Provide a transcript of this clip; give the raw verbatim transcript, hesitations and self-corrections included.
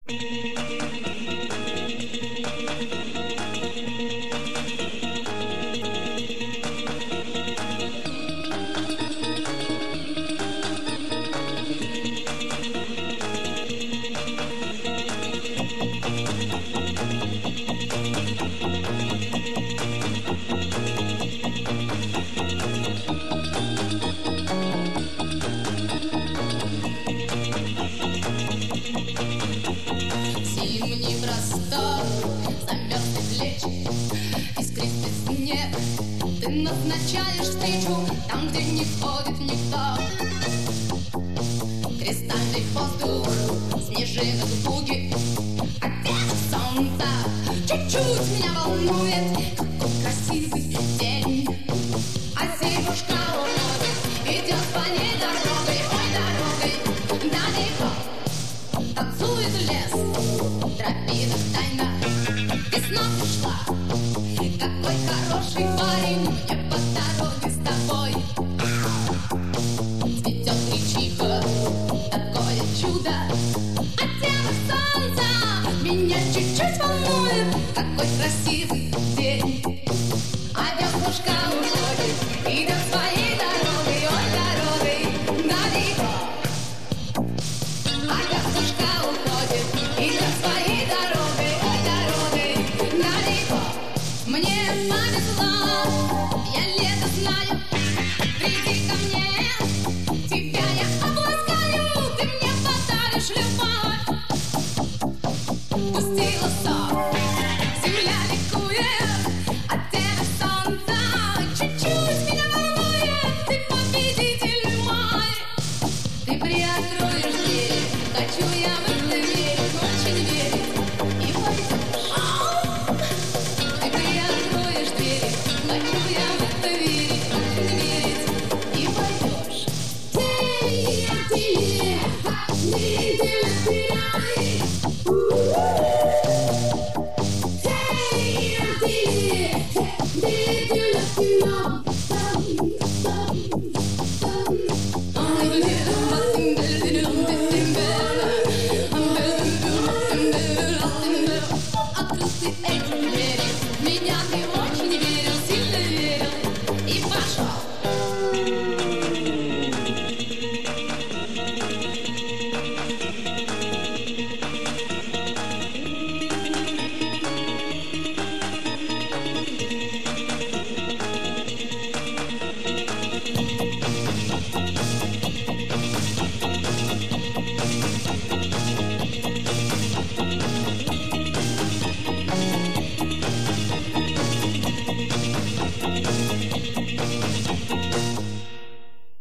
Зимний простор, замерзли плечи, искристый снег. Ты назначаешь встречу там, где не ходит никто. Кристальный воздух, снежинок буги, оттенок солнца чуть-чуть меня волнует. Какой красивый день, а зимушка уходит, идет по ней дорогой, ой, дорогой далеко. Танцует лес, тропинок тайна, весна пришла. Какой хороший парень мне по дороге с тобой. Цветет гречиха, такое чудо, оттенок солнца меня чуть-чуть волнует. Какой красивый день, а веснушка уходит, идет своей дорогой, ой, дорогой далеко. А веснушка уходит, идет своей дорогой, ой, дорогой далеко. Мне повезло, я лето знаю, приди ко мне, тебя я обласкаю, ты мне подаришь любовь. Пустила сок.